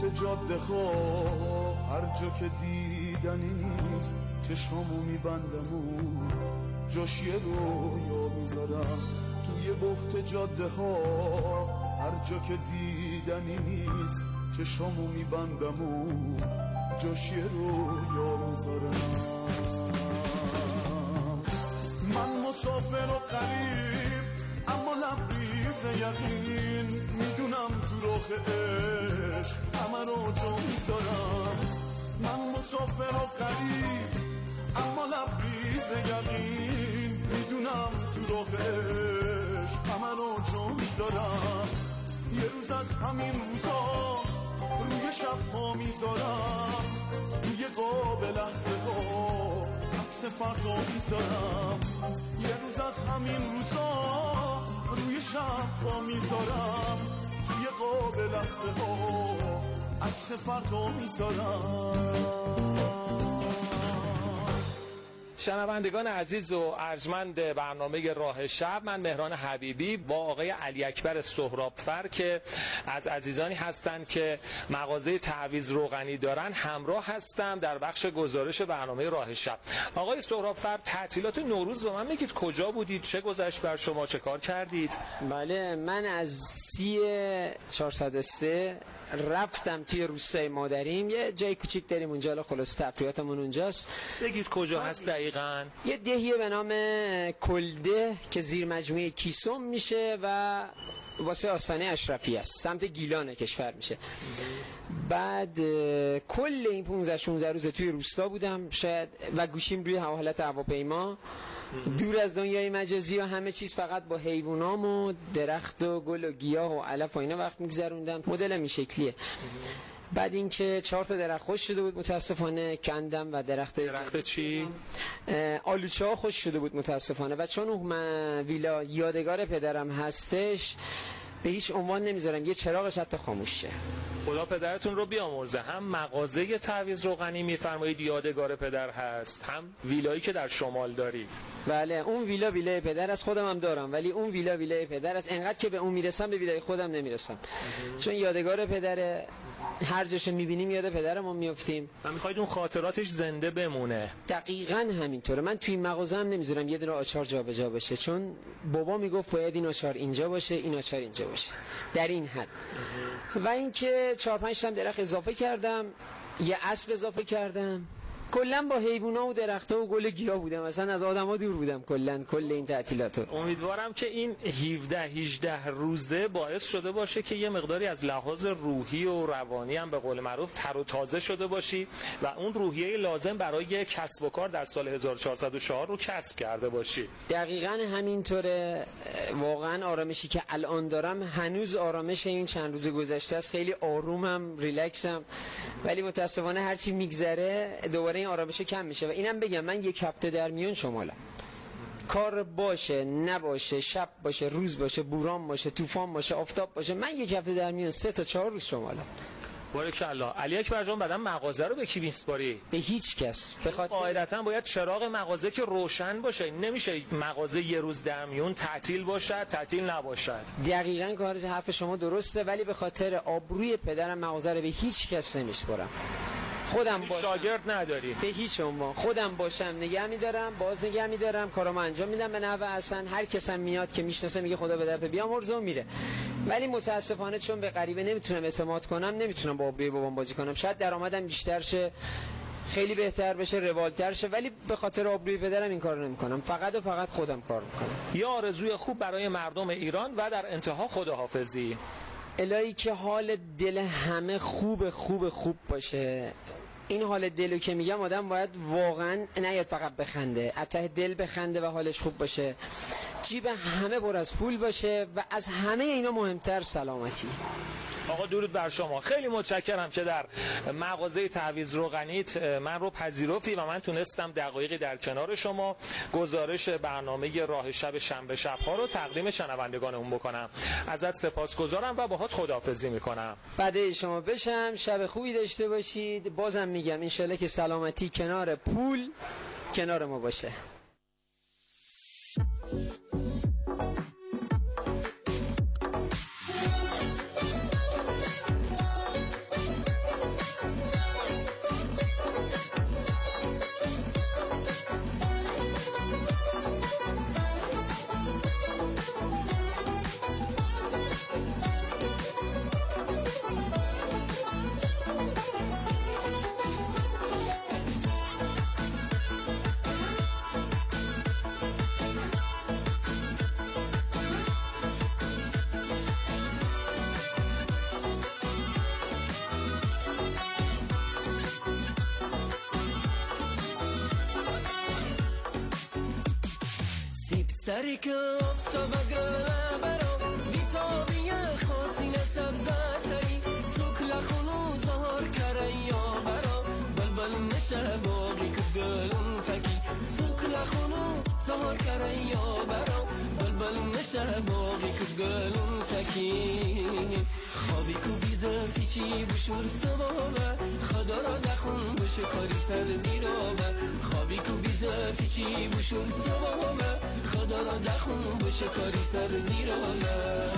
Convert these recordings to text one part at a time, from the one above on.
جاده ها هر جا که دیدنی نیست چشامو میبندم و جاش یه رویا میذارم توی بحت جاده ها هر جا که دیدنی نیست چشامو میبندم و جاش یه رویا میذارم. من مسافر و غریب اما لبریز یقین میدونم تو راه عشق همه رو جا میذارم. من مسافر و غریب اما لبریز یقین میدونم تو راه عشق همه رو جا میذارم. یه روز از همین روزا روی شب ها میذارم توی قاب لحظه ها عکس فردا میذارم. یه روز از همین روزا روی شب ها میذارم توی قاب لحظه ها عکس فردا میذارم. شنوندگان عزیز و ارجمند برنامه راه شب، من مهران حبیبی با آقای علی اکبر سهرابفر که از عزیزانی هستند که مغازه تعویض روغنی دارن همراه هستم در بخش گزارش برنامه راه شب. آقای سهرابفر، تعطیلات نوروز به من میگید کجا بودید؟ چه گذشت بر شما؟ چه کار کردید؟ بله، من از 403 رفتم توی روستای مادریم، یه جای کوچیک داریم اونجا، خلاص تفریحاتمون اونجاست. بگید کجا هست دقیقاً؟ یه دهیه به نام کلده که زیر مجموعه کیسوم میشه و واسه آستانه اشرفی است، سمت گیلان کشور میشه. بعد کل این 15-16 روز توی روستا بودم شاید و گوشیم روی حالت هواپیما، دور از دنیای مجازی و همه چیز، فقط با حیوانام و درخت و گل و گیاه و علف و اینا وقت میگذروندم. مدلم این شکلیه. بعد اینکه 4 تا درخت خوش شده بود متاسفانه کندم و درخت چی؟ آلوچه ها خوش شده بود متاسفانه و چون اون ویلا یادگار پدرم هستش به هیچ عنوان نمیذارم یه چراغش حتی خاموش شه. خدا پدرتون رو بیامرزه. هم مغازه تعویض روغنی میفرمایید یادگار پدر هست، هم ویلایی که در شمال دارید. بله، اون ویلای پدر از خودم هم دارم، ولی اون ویلای پدر از انقدر که به اون میرسم به ویلای خودم نمیرسم، چون یادگار پدره، هر جاشو میبینیم یاد پدرمون میافتیم و میخواید اون خاطراتش زنده بمونه. دقیقاً همینطوره. من توی این مغازه هم نمیذارم یه دونه آچار جابجا بشه، چون بابا میگفت باید این آچار اینجا باشه، این آچار اینجا باشه، در این حد. و اینکه 4-5 تا درخت اضافه کردم، یه اسب اضافه کردم، کلا با حیوونا و درخت‌ها و گل گیاه بودم، مثلا از آدما دور بودم کل این تعطیلاتو. امیدوارم که این 17-18 روزه باعث شده باشه که یه مقداری از لحاظ روحی و روانی هم به قول معروف تر و تازه شده باشی و اون روحیه لازم برای کسب و کار در سال 1404 رو کسب کرده باشی. دقیقاً همینطوره. واقعا آرامشی که الان دارم هنوز آرامش این چند روز گذشته است. خیلی آرومم، ریلکسم، ولی متاسفانه هرچی میگذره دوباره این آرامش کم میشه. و اینم بگم من 1 هفته در میون شمالم، کار باشه نباشه، شب باشه روز باشه، بوران باشه طوفان باشه آفتاب باشه، من 1 هفته در میون 3 تا 4 روز شمالم. بارکالله. علی اکبر جان، بعدم مغازه رو به کی میسپاری؟ به هیچ کس. قاعدتا باید چراغ مغازه که روشن باشه، نمیشه مغازه یه روز در میون تعطیل باشد تعطیل نباشد. دقیقاً کار حرف شما درسته، ولی به خاطر آبروی پدرم مغازه رو به هیچ کس نمیسپارم. خودم باشم، شاگرد نداری؟ به هیچ عنوان. خودم باشم نگه میدارم، باز نگه میدارم، کارامو انجام میدم به نحو احسن. هر کسم میاد که میشناسه میگه خدا به درت بیامرزه و میره. ولی متاسفانه چون به غریبه نمیتونم اعتماد کنم، نمیتونم با آبروی بابام بازی کنم. شاید درآمدم بیشتر شه، خیلی بهتر بشه، روالتر شه، ولی به خاطر آبروی پدرم این کارو نمیکنم. فقط و فقط خودم کار میکنم. یه آرزوی خوب برای مردم ایران و در انتها خداحافظی. الهی که حال دل همه خوب باشه. این حال دلو که میگم آدم باید واقعا نیاد فقط بخنده، از ته دل بخنده و حالش خوب باشه، جیب همه پر از پول باشه و از همه اینا مهمتر سلامتی. آقا درود بر شما. خیلی متشکرم که در مغازه تعویض روغنیت من رو پذیرفتی و من تونستم دقایقی در کنار شما گزارش برنامه راه شب شنبه شب‌ها رو تقدیم شنوندگانمون بکنم. ازت سپاسگزارم و باهات خداحافظی میکنم. بعد شما بشم، شب خوبی داشته باشید. بازم میگم انشالله که سلامتی کنار پول کنار ما باشه. سری که آفتاب گله برا بیتابی خاصین سبز سری سوک لخونو زهار کرن یا برا بلبل نشه باقی که گلون تکی سوک لخونو زهار کرن یا برا بلبل نشه باقی که گلون تکی خوابی کو بیزه فیچی بشور سبابه خدا را دخون بشه کاری سر دیرابه خوابی کو بیزه فیچی بشور سبابه خدا را دخون بشه کاری سر دیرابه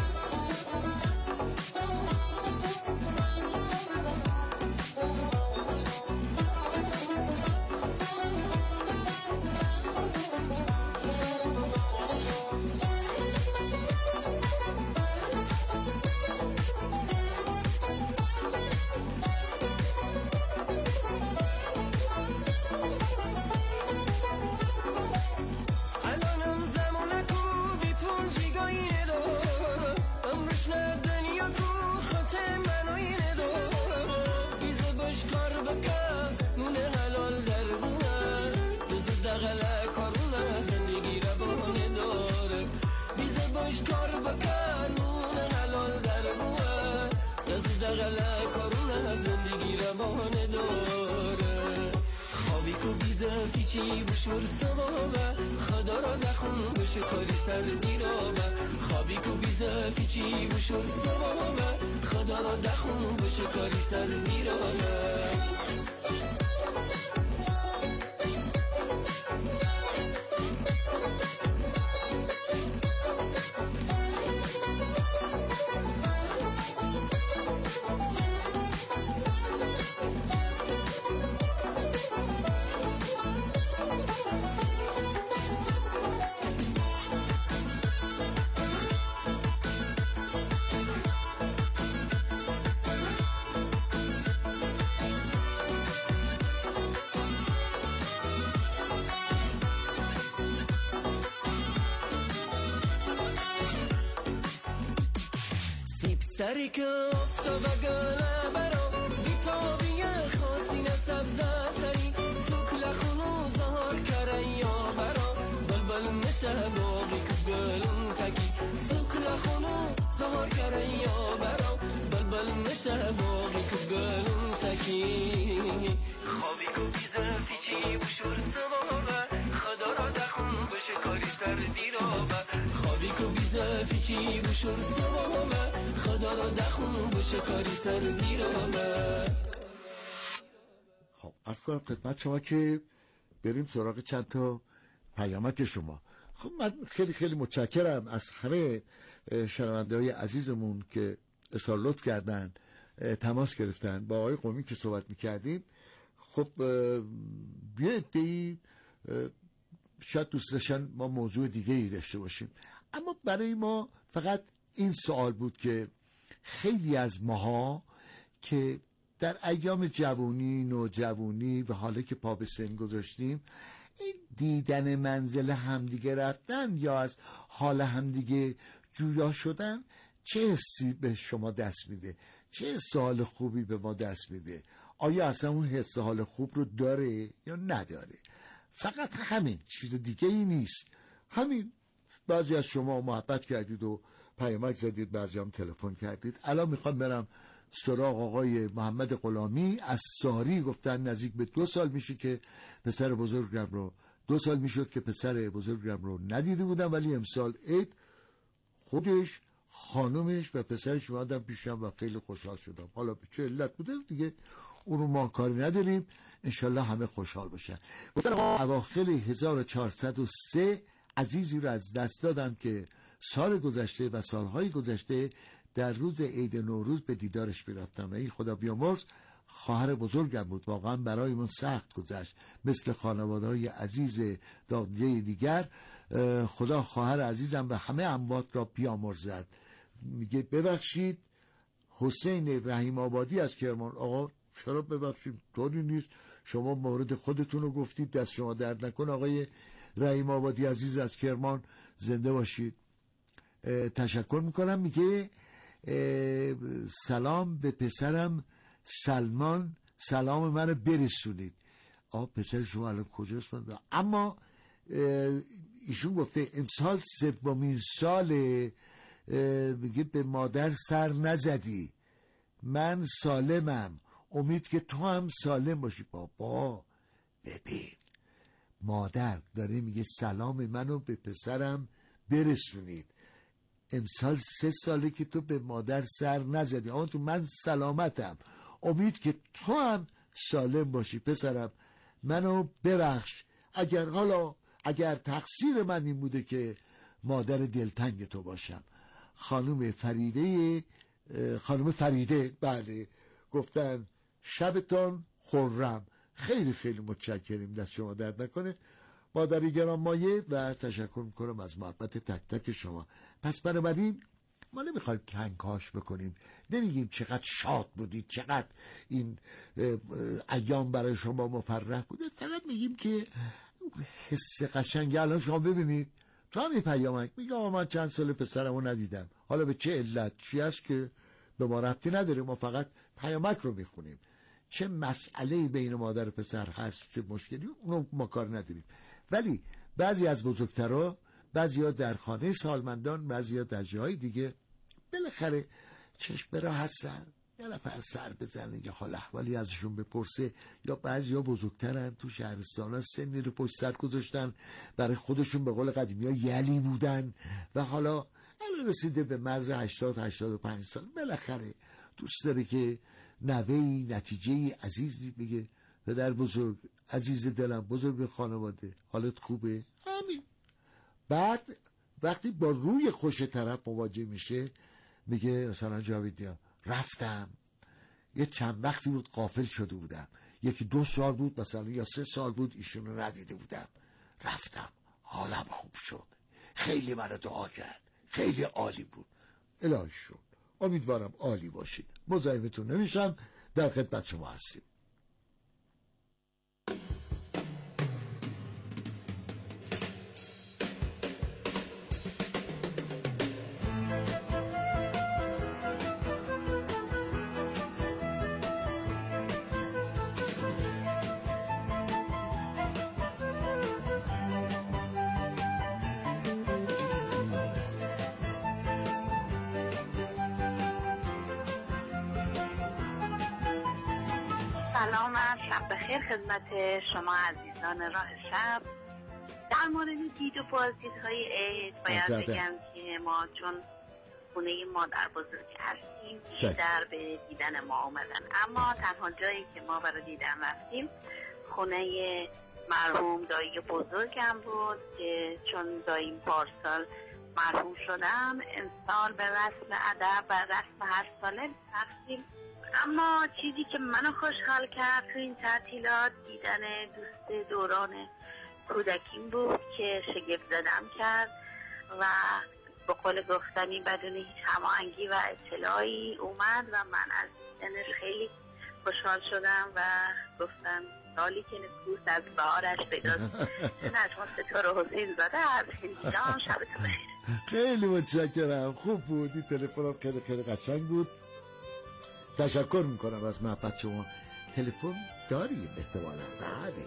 فیچی بشور سبابه خدا را دخون بشه کاری سر دیرابه خوابی کو بیزه فیچی بشور سبابه خدا را دخون بشه کاری سر دیرابه سری که آفتاب گله برا بیتابی خاصین سبز سری سوک لخونو زهار کرن یا برا بلبل نشه باقی که گلون تکی سوک لخونو زهار کرن یا برا بلبل نشه باقی که گلون تکی خوابی که بیزه فیچی بشور سبابه خدا را دخون بشه کاری سر دیرابه خوابی که بیزه فیچی بشور سبابه خدا را دخون بشه کاری سر دیرابه. خب از کنم خدمت شما که بریم سراغ چند تا پیامک شما. خب من خیلی خیلی متشکرم از همه شنونده های عزیزمون که اظهار لطف کردن، تماس گرفتن. با آقای قمی که صحبت میکردیم، خب بیایید شاید دوست داشتن ما موضوع دیگه ای داشته باشیم، اما برای ما فقط این سوال بود که خیلی از ماها که در ایام جوانی، نوجوانی و حالا که پا به سن گذاشتیم، این دیدن منزل همدیگه رفتن یا از حال همدیگه جویا شدن چه حسی به شما دست میده؟ چه حس حال خوبی به ما دست میده؟ آیا اصلا اون حس حال خوب رو داره یا نداره؟ فقط همین، چیز دیگه ای نیست. همین. بعضی از شما محبت کردید و پیامک زدید، بعضی هم تلفن کردید. الان میخوام برم سراغ آقای محمد غلامی از ساری. گفتن نزدیک به 2 سال میشه که پسر بزرگم رو 2 سال میشد که پسر بزرگم رو ندیده بودم، ولی امسال عید خودش، خانومش و پسرش اومدن پیشم و خیلی خوشحال شدم. حالا به چه علت بوده دیگه اونو ما کاری نداریم، انشالله همه خوشحال باشن. گفتن اواخر 1403 عزیزی رو از دست دادم که سال گذشته و سالهای گذشته در روز عید نوروز به دیدارش میرفتم و این خدا بیامرز خواهر بزرگم بود. واقعا برای من سخت گذشت، مثل خانواده‌های عزیز دادیه دیگر. خدا خواهر عزیزم و همه اموات را بیامرزد. میگه ببخشید حسین رحیم آبادی از کرمان. آقا چرا ببخشید؟ طوری نیست، شما مورد خودتون رو گفتید، دست شما درد نکن. آقای رحیم آبادی عزیز از کرمان زنده باشید. تشکر میکنم. میگه سلام به پسرم سلمان، سلام منو برسونید. پسر شما الان کجاست؟ اما ایشون گفته امسال 3مین سال، میگه به مادر سر نزدی، من سالمم، امید که تو هم سالم باشی. بابا ببین، مادر داره میگه سلام منو به پسرم برسونید، امسال 3 ساله که تو به مادر سر نزدی، اما تو من سلامتم، امید که تو هم سالم باشی، پسرم منو ببخش اگر تقصیر من این بوده که مادر دلتنگ تو باشم. خانم فریده بله گفتن شبتان خرم. خیلی خیلی متشکریم، دست شما درد نکنه مادری گرانمایه، و تشکر میکنم از محبت تک تک شما. پس بنابراین ما نمیخوایم کنکاش بکنیم، نمیگیم چقدر شاد بودید، چقدر این ایام برای شما مفرح بوده، فقط میگیم که حس قشنگی. الان شما ببینید تو همین پیامک میگم من چند سال پسرمو ندیدم، حالا به چه علت چی هست که به ما ربطی نداره، ما فقط پیامک رو میخونیم. چه مسئله بین مادر و پسر هست، چه مشکلی، اونو ما کار نداریم. ولی بعضی از بزرگترها، بعضیا در خانه سالمندان، بعضیا در جاهای دیگه، بالاخره چشم به راه هستن، یه نفر سر بزنه یا حال احوالی ازشون بپرسه، یا بعضیا بزرگترن تو شهرستان ها سنی رو پشت سر گذاشتن، برای خودشون به قول قدیمی ها یلی بودن و حالا رسیده به مرز 80-85 سال، بالاخره دوست داره که نوهی نتیجهی عزیزی بگه پدر بزرگ، عزیز دلم، بزرگ خانواده، حالت خوبه؟ همین. بعد وقتی با روی خوش طرف مواجه میشه میگه مثلا جاویدیا رفتم، یه چند وقتی بود غافل شده بودم، 1-2 سال بود مثلا یا 3 سال بود ایشون رو ندیده بودم، رفتم حالم خوب شد، خیلی منو دعا کرد، خیلی عالی بود. الهی شد. امیدوارم عالی باشید. مزاحمتون نمیشم، در خدمت شما هستیم. سلام، شب بخیر خدمت شما عزیزان راه شب. در مورد دید و بازدیدهای عید باید بگم که ما چون خونه مادر بزرگ هستیم در به دیدن ما آمدن، اما تنها جایی که ما برای دیدن رفتیم خونه مرحوم دایی بزرگم بود که چون داییم پارسال مرحوم شدم، امسال به رسم ادب و رسم هر ساله رفتیم. اما چیزی که منو خوشحال کرد تو این تعطیلات دیدن دوست دوران کودکیم بود که شگفت زدم کرد و به قول گفتنی بدون هیچ هماهنگی و اطلاعی اومد و من از دیدنش خیلی خوشحال شدم و گفتم سالی که نکوست از بهارش پیداست. نجم ستاره حسین زاده از هندیان. شبتون بخیر. خیلی متشکرم، خوب بود، این تلفن خیلی خیلی قشنگ بود. تشکر میکنم از محبت شما. تلفن داریم احتمالا؟ بله.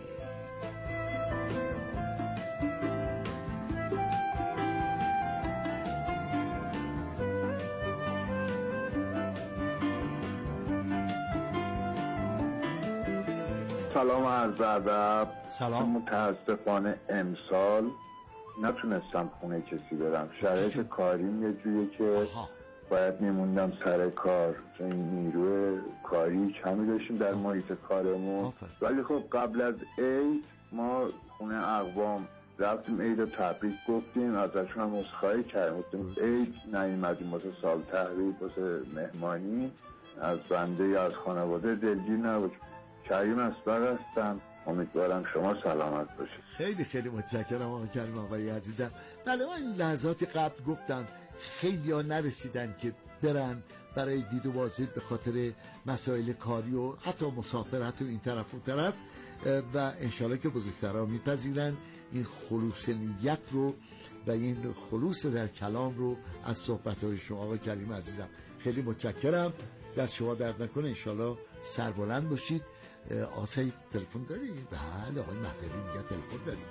سلام عرض ادب. سلام. متاسفانه امسال نتونستم خونه کسی برم، شرایط کاریم یه جوریه که باید میموندم سر کار، چون نیروی کاری کمی داشتیم در محیط کارمون. ولی خب قبل از عید ما خونه اقوام رفتیم، عید رو تبریک گفتیم، ازشون هم عذرخواهی کردیم، عید نیومدیم واسه سال تحویل، واسه مهمانی. از بنده یا از خانواده دلگیر نباش. کریم اصبر هستم، امیدوارم شما سلامت باشید. خیلی خیلی متشکرم آقا کریم آقای عزیزم. بله، من لحظاتی قبل گفتم خیلی ها نرسیدن که برن برای دید و بازدید به خاطر مسائل کاری و حتی مسافرت و این طرف و طرف، و انشالله که بزرگترها میپذیرن این خلوص نیت رو و این خلوص در کلام رو از صحبت‌های شما آقا کریم عزیزم. خیلی متشکرم، دست شما درد نکنه، انشالله سربلند باشید آسایی تلفن داری؟ بله آقای مهدوی میگه تلفن داریم.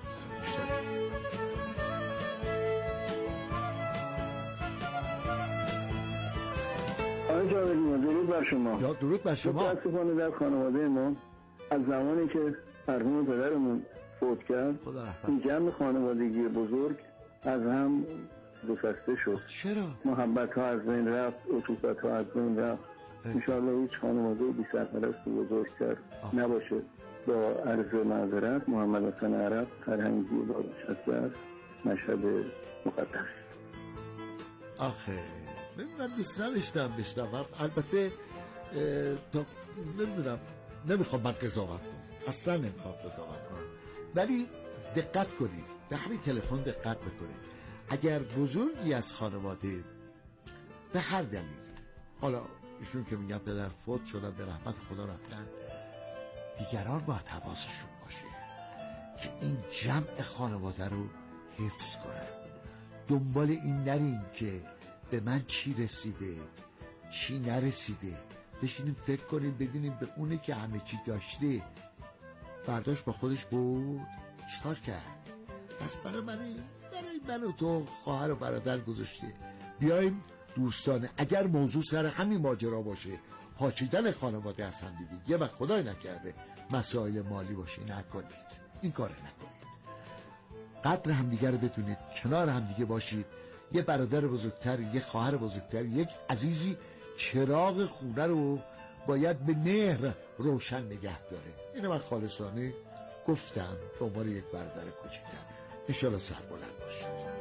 آقای جاویدی درود بر شما. یا درود بر شما. متاسفانه در خانواده ما از زمانی که مرحوم پدرمون فوت کرد این جمع خانوادگی بزرگ از هم گسسته شد. چرا؟ محبت ها از بین رفت، عطوفت ها از بین رفت. انشاءالله هیچ خانواده بی سرپرست بزرگتر نباشه. با عرض معذرت محمد حسن عرب فرهنگی بازنشسته است، مشهد مقدس. آخه من دوست نداشتم بشنوم، البته تا نمیدونم، نمیخوام من قضاوت کنم، اصلا نمیخوام قضاوت کنم، ولی دقت کنید، به همین تلفن دقت بکنید. اگر بزرگی از خانواده به هر دلیلی، حالا ایشون که میگم پدر فوت شدن به رحمت خدا رفتن، دیگران باید حواسشون باشه که این جمع خانواده رو حفظ کنن. دنبال این نریم که به من چی رسیده چی نرسیده، بشینیم فکر کنیم بدونیم به اونه که همه چی داشته برداشت با خودش بود چیکار کرد. پس برای من و تو خواهر و برادر گذاشته. بیایم دوستانه، اگر موضوع سر همین ماجرا باشه، پاچیدن خانواده از هم دیگه، یه وقت خدای نکرده مسائل مالی باشه، نکنید این کار نکنید. قدر همدیگه رو بدونید، کنار همدیگه باشید. یه برادر بزرگتر، یه خواهر بزرگتر، یک عزیزی چراغ خونه رو باید به مهر روشن نگه داره. اینو من خالصانه گفتم به عنوان یک برادر کوچیک‌تر. انشالله سربلند باشید.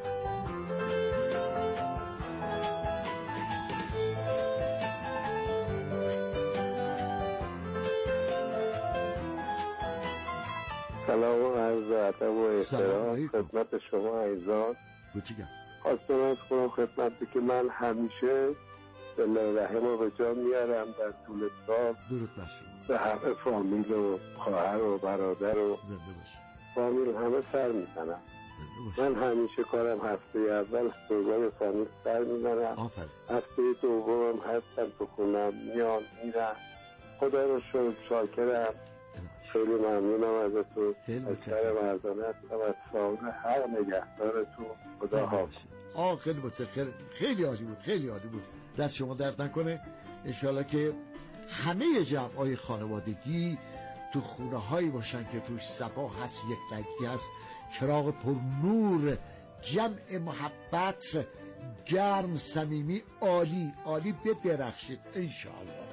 سلام و عرض ادب و احترام خدمت شما عزیزان. خواستم از کنم خدمتی که من همیشه دل رحم رو به جا میارم در طول سال به همه فامیل و خواهر و برادر و فامیل همه سر میزنم. من همیشه کارم هفته اول سوگای فامیل سر میزنم، هفته دومم هستم تو خونم، میان میرم. خدا رو شاکرم، خیلی ممنونم ازتون. اکثر مردانه هستم از فامیل هر نگهدارتون. خدا حافظ. خیلی متشکرم، خیلی عالی بود، خیلی عالی بود. دست شما درد نکنه. انشالله که همه جمعای خانوادگی تو خونه هایی باشن که توش صفا هست، یک رنگی هست، چراغ پر نور، جمع محبت، گرم، صمیمی، عالی عالی بدرخشید انشالله.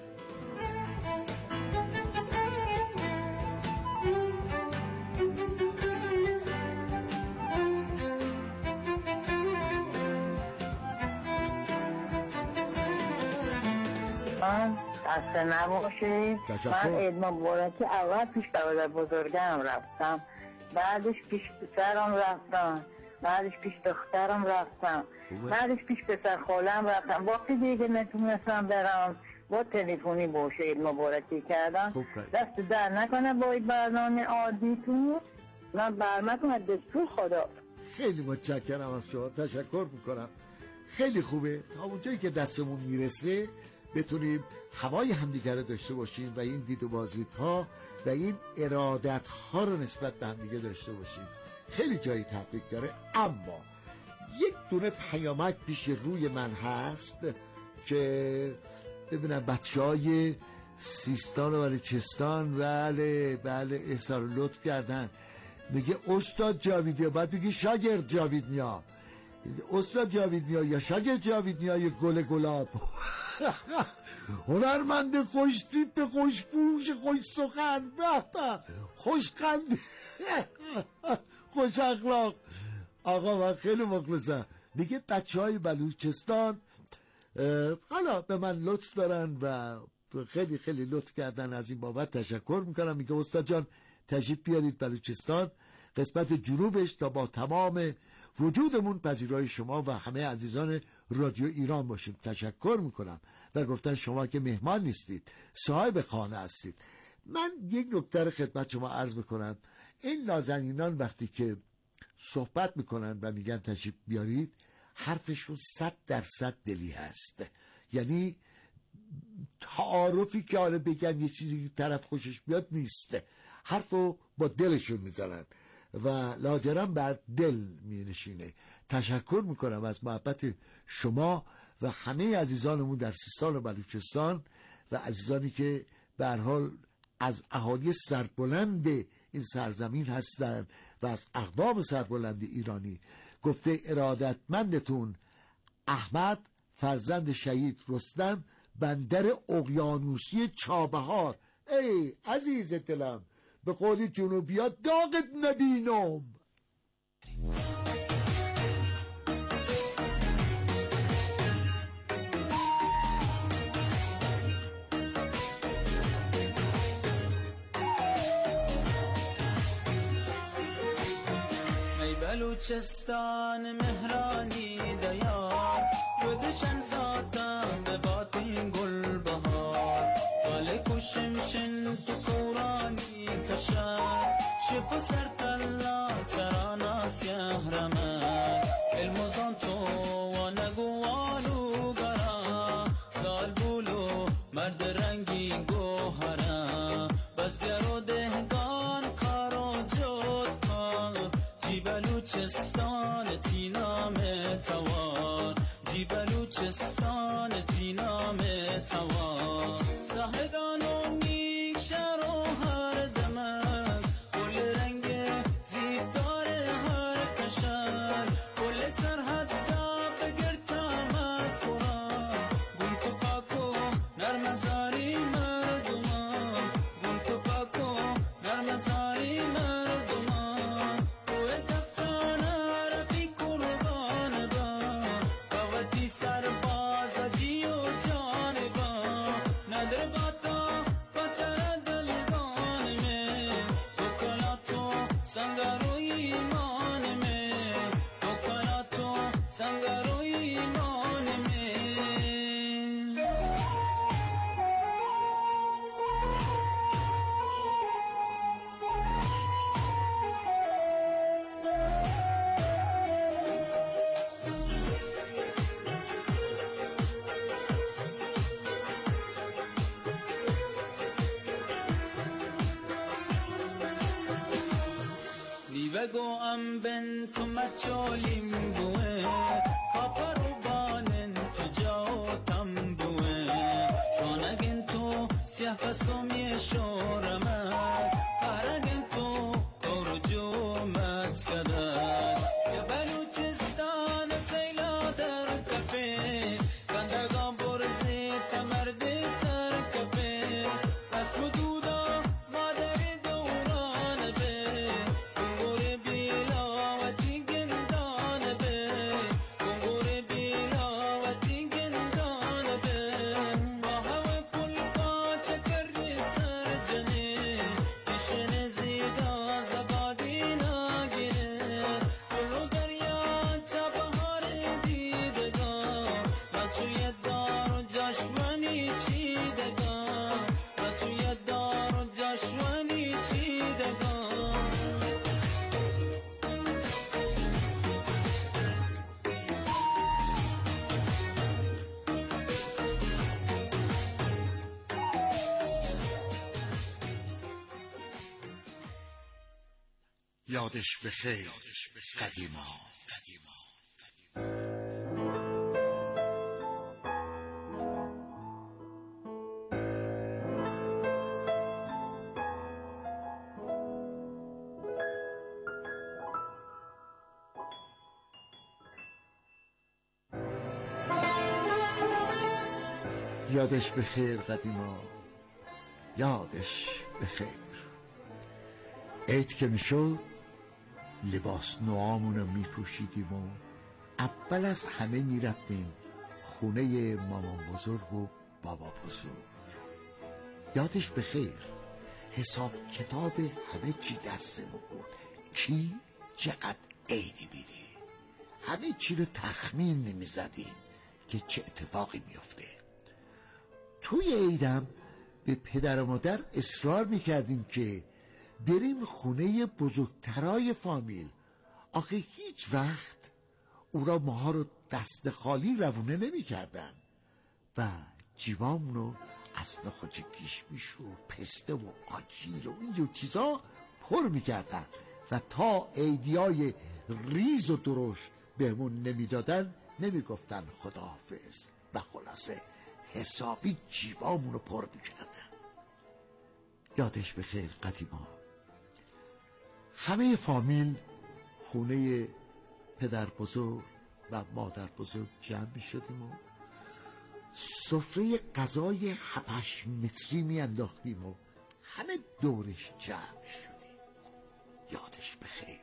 خسته نباشید. من عید مبارکی اول پیش برادر بزرگم رفتم، بعدش پیش پسرم رفتم، بعدش پیش دخترم رفتم، بعدش پیش پسر خالم رفتم. وقتی دیگه نتونستم برم با تلفنی باشه عید مبارکی کردم. دست در نکنه با این برنامه عادیتون. من برمتون از دستور خدا. خیلی متشکرم از شما، تشکر میکنم. خیلی خوبه تا اونجایی که دستمون میرسه بتونیم هوای همدیگر رو داشته باشیم و این دید و بازدیدها و این ارادتها رو نسبت به همدیگه داشته باشیم. خیلی جایی تبریک داره. اما یک دونه پیامک پیش روی من هست که ببینم بچهای سیستان و بلوچستان بله احسان لطف کردن. میگه استاد جاویدنیا، بعد بگی شاگرد جاویدنیا، استاد جاویدنیا یا شاگرد جاویدنیا یا گل گلاب. هنرمند خوش تیپ، خوش پوش، خوش سخن، خوش قند، خوش اخلاق. آقا من خیلی مخلصم. میگه بچه های بلوچستان حالا به من لطف دارن و خیلی خیلی لطف کردن، از این بابت تشکر میکنم. میگه استاد جان تشریف بیارید بلوچستان، قسمت جنوبش، تا با تمام وجودمون پذیرای شما و همه عزیزان رادیو ایران باشیم. تشکر میکنم و گفتن شما که مهمان نیستید، صاحب خانه هستید. من یک نکته خدمت شما عرض میکنم. این نازنینان وقتی که صحبت میکنن و میگن تشریف بیارید، حرفشون 100% دلی هست. یعنی تعارفی که حالا بگن یه چیزی که طرف خوشش بیاد نیسته، حرفو با دلشون میزنن و لاجرم بر دل می نشینه. تشکر میکنم از محبت شما و همه عزیزانمون در سیستان و بلوچستان و عزیزانی که به هر حال از اهالی سربلند این سرزمین هستن و از اقوام سربلند ایرانی. گفته ارادتمندتون احمد فرزند شهید رستم، بندر اقیانوسی چابهار. ای عزیز دلم، به قول جنوبیات داغت نبینم. ای بلوچستان مهرانی دیار، یودشن زادم به باطین گل بهار، حال کشمشن تو کورانی کشن، شپ سر تلا چراناس یهرمن، الموزان تو و نگوانو برا، زال بولو مرد رنگی گوهرم، بزگر و دهگان کارو جد کن، جی بلوچستان تینام توان، جی بلوچستان تینام توان، زاهدان و نیک شهر و هر دمن، گل رنگ زیبدار هر کشن، گل سرحد دا بگر تامد کنن، گل تو پاکو نرمزاری مردمان، گل تو پاکو نرمزاری مردمان، کوه دفتان رفی قربان با، باوتی سرباز جی و جان با، ندر باتا پتر دلگان میں، تو کلا تو سنگارو ایمان میں، تو کلا تو سنگارو ایمان میں. Livego amben tu macholim bue, kaparu banen tu jao tambue, shonagen tu siyah pasom ye shoramat, paragen tu koruju matskadan, ya Baluchistan sayla dar kafe, gandagam borze tamarde sar kafe, asmududa madari douran be. یادش بخیر قدیما. یادش بخیر قدیما، یادش بخیر. عید که میشد لباس نوامونو میپوشیدیم و اول از همه میرفتیم خونه مامان بزرگ و بابا بزرگ. یادش بخیر حساب کتاب همه چی دستمون بود، کی چقدر عیدی بیدی، همه چی رو تخمین نمیزدیم که چه اتفاقی میفته. توی عیدم به پدر و مادر اصرار میکردیم که بریم خونه بزرگترای فامیل. آخه هیچ وقت او را ماها رو دست خالی روونه نمی کردن و جیبامونو از نخود کشمیش و پسته و آجیل و اینجور چیزا پر میکردن و تا عیدیای ریز و درشت بهمون نمیدادن نمیگفتن خداحافظ و خلاصه حسابی جیبامونو پر میکردن. یادش بخیر قدیما همه فامیل خونه پدر بزرگ و مادر بزرگ جمع می شدیم و سفره غذای 7-8 متری می انداختیم و همه دورش جمع شدیم. یادش بخیر.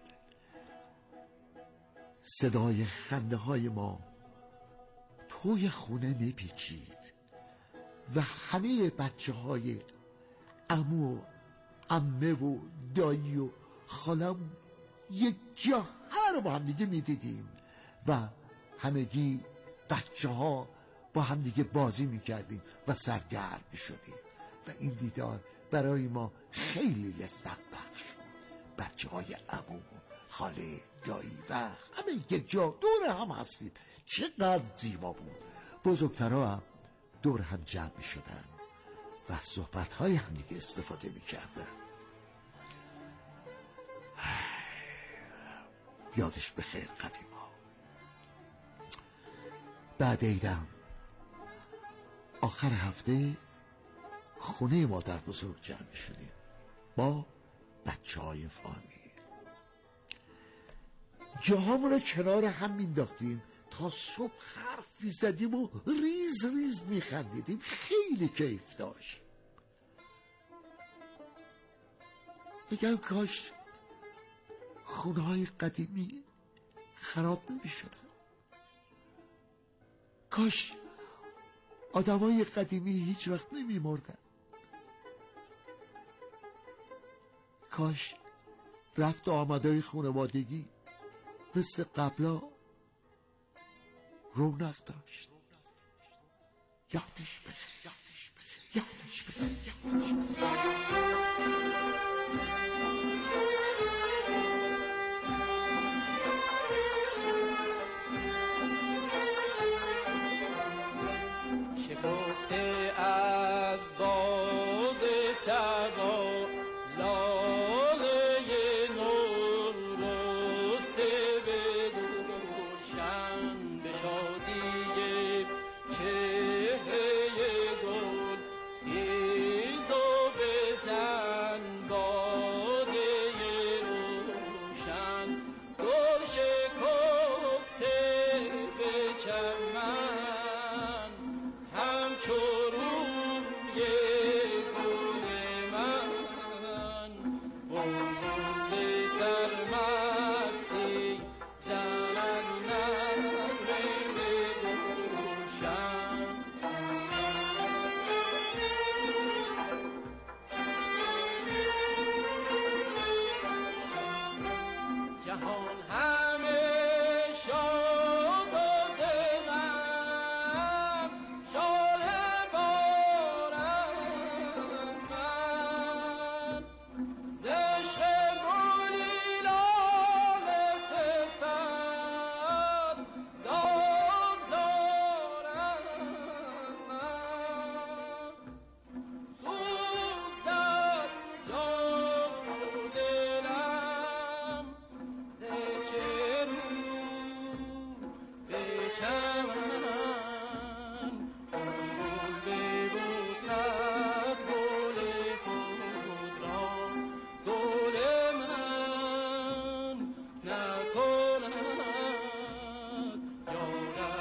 صدای خنده های ما توی خونه می پیچید و همه بچه های عمو و عمه و دایی و خالم یک جا همه رو با هم دیگه می دیدیم و همگی بچه ها با هم دیگه بازی می کردیم و سرگرم می شدیم و این دیدار برای ما خیلی لذت بخش بود. بچه های عمو، خاله، دایی و همه یک جا دور هم هستیم. چقدر زیبا بود. بزرگترها هم دور هم جمع می شدن و صحبت های هم دیگه استفاده می کردن. یادش بخیر قدیما. بعد عیدم آخر هفته خونه مادر بزرگ جمع شدیم با بچه های فامیل. جاهامون رو کنار هم مینداختیم تا صبح حرفی زدیم و ریز ریز میخندیدیم. خیلی کیف داشت. بگم کاش خونه های قدیمی خراب نمی شدن. کاش آدم های قدیمی هیچ وقت نمی مردن. کاش رفت و آمدهای خانوادگی مثل قبلا رونق داشت. یادش بخیر. یادش بخیر. یادش بخیر.